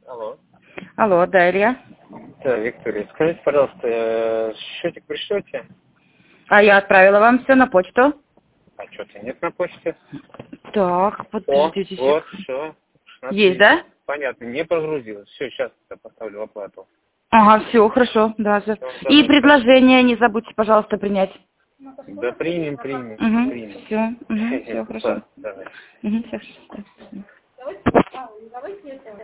Алло. Алло, да, Илья? Да, Виктория, скажите, пожалуйста, счетик пришлете? А я отправила вам все на почту. А что-то нет на почте. Так, О, подождите. вот, все. Есть, да? Понятно, не прогрузилось. Все, сейчас я поставлю оплату. Ага, все, хорошо, да. Всё. Всё, И давай. предложение не забудьте, пожалуйста, принять. Да примем. Угу, все, Всё, хорошо. давай. Угу, все хорошо.